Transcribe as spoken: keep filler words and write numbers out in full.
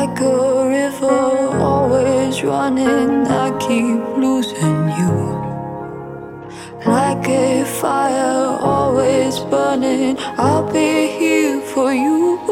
Like a river, always running, I keep losing you. Like a fire, always burning, I'll be here for you.